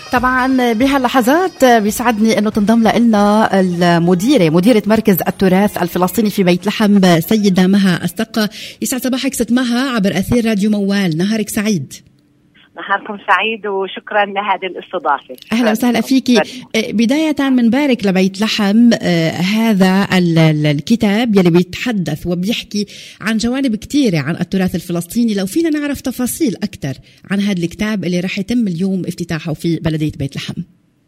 طبعا بهاللحظات بيسعدني انه تنضم لنا مديرة مركز التراث الفلسطيني في بيت لحم سيدة مها السقا. يسعد صباحك ست مها عبر أثير راديو موال. نهارك سعيد. نهاركم سعيد وشكرا لهذه الاستضافة. أهلا وسهلا فيكي. بداية بنبارك لبيت لحم هذا الكتاب يلي بيتحدث وبيحكي عن جوانب كتيرة عن التراث الفلسطيني. لو فينا نعرف تفاصيل أكتر عن هذا الكتاب اللي راح يتم اليوم افتتاحه في بلدية بيت لحم.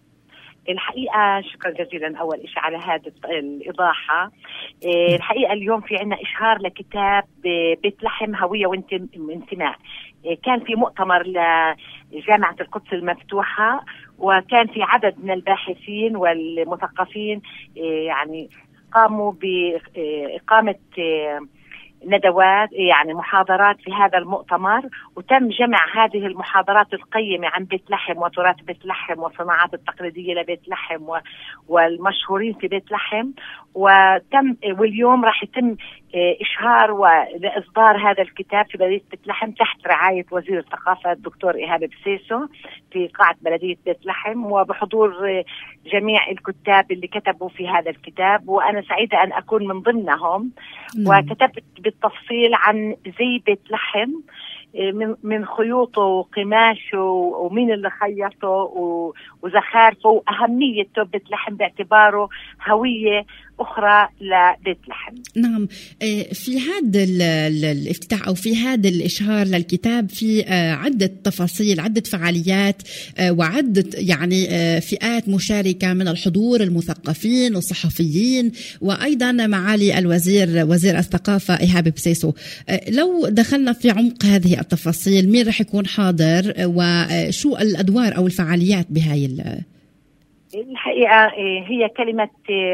الحقيقة شكرا جزيلا أول إشي على هذه الإيضاحة. الحقيقة اليوم في عنا إشهار لكتاب بيت لحم هوية وانتماء. كان في مؤتمر لجامعة القدس المفتوحة، وكان في عدد من الباحثين والمثقفين يعني قاموا بإقامة ندوات يعني محاضرات في هذا المؤتمر، وتم جمع هذه المحاضرات القيمة عن بيت لحم وتراث بيت لحم والصناعات التقليدية لبيت لحم والمشهورين في بيت لحم. واليوم راح يتم إشهار وإصدار هذا الكتاب في بلدية بيت لحم تحت رعاية وزير الثقافة الدكتور إيهاب بسيسو في قاعة بلدية بيت لحم، وبحضور جميع الكتاب اللي كتبوا في هذا الكتاب، وأنا سعيدة أن أكون من ضمنهم. وكتبت بالتفصيل عن زي بيت لحم من خيوطه وقماشه ومين اللي خيطه وزخارفه وأهميته بيت لحم باعتباره هوية أخرى لبيت لحم. نعم، في هذا الافتتاح أو في هذا الإشهار للكتاب في عدة تفاصيل، عدة فعاليات وعدة يعني فئات مشاركة من الحضور، المثقفين والصحفيين، وأيضا معالي وزير الثقافة إيهاب بسيسو. لو دخلنا في عمق هذه التفاصيل، مين رح يكون حاضر وشو الأدوار أو الفعاليات بهاي الحقيقة هي كلمة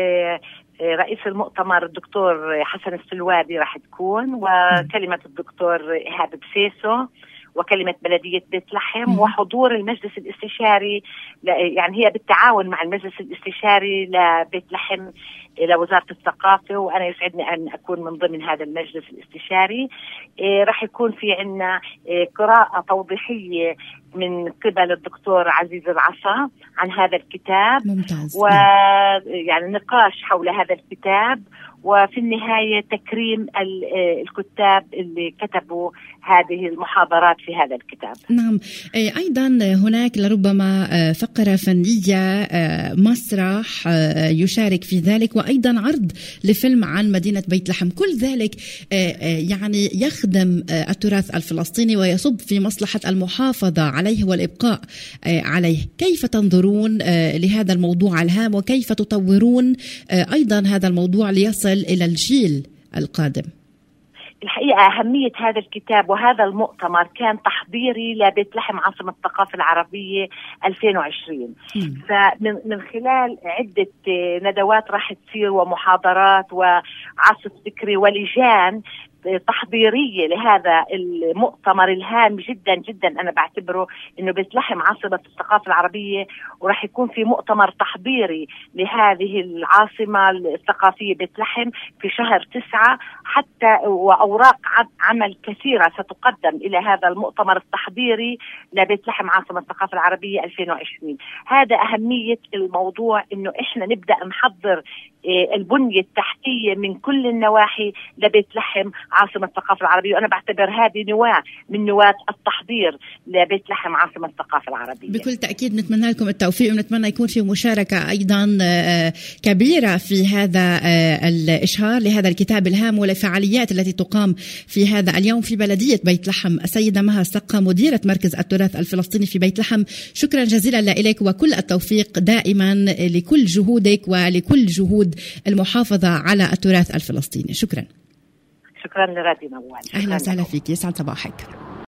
رئيس المؤتمر الدكتور حسن السلوادي راح تكون، وكلمة الدكتور إيهاب بسيسو، وكلمة بلدية بيت لحم، وحضور المجلس الاستشاري يعني هي بالتعاون مع المجلس الاستشاري لبيت لحم لوزارة الثقافة، وأنا يسعدني أن أكون من ضمن هذا المجلس الاستشاري. راح يكون في عنا قراءة توضيحية من قبل الدكتور عزيز العصا عن هذا الكتاب. ممتاز. ويعني نقاش حول هذا الكتاب، وفي النهاية تكريم الكتاب اللي كتبوا هذه المحاضرات في هذا الكتاب. نعم، أيضا هناك لربما فقرة فنية، مسرح يشارك في ذلك، وأيضا عرض لفيلم عن مدينة بيت لحم. كل ذلك يعني يخدم التراث الفلسطيني ويصب في مصلحة المحافظة عليه والإبقاء عليه. كيف تنظرون لهذا الموضوع الهام، وكيف تطورون أيضا هذا الموضوع ليصل إلى الجيل القادم؟ الحقيقة أهمية هذا الكتاب وهذا المؤتمر كان تحضيري لبيت لحم عاصمة الثقافة العربية 2020. فمن خلال عدة ندوات راح تصير ومحاضرات وعصف فكري ولجان تحضيرية لهذا المؤتمر الهام جدا جدا. أنا بعتبره إنه بيت لحم عاصمة الثقافة العربية، وراح يكون في مؤتمر تحضيري لهذه العاصمة الثقافية بيت لحم في شهر 9 حتى، وأوراق عمل كثيرة ستقدم إلى هذا المؤتمر التحضيري لبيت لحم عاصمة الثقافة العربية 2020. هذا أهمية الموضوع، إنه إحنا نبدأ نحضر البنية التحتية من كل النواحي لبيت لحم عاصمة الثقافة العربية، وأنا بعتبر هذه نواة من نواة التحضير لبيت لحم عاصمة الثقافة العربية. بكل تأكيد نتمنى لكم التوفيق، ونتمنى يكون في مشاركة أيضا كبيرة في هذا الإشهار لهذا الكتاب الهام والفعاليات التي تقام في هذا اليوم في بلدية بيت لحم. السيدة مها السقا مديرة مركز التراث الفلسطيني في بيت لحم، شكرا جزيلا لك وكل التوفيق دائما لكل جهودك ولكل جهود المحافظة على التراث الفلسطيني. شكرا. شكرا لراديو موال. أهلا وسهلا فيك، يسعد صباحك.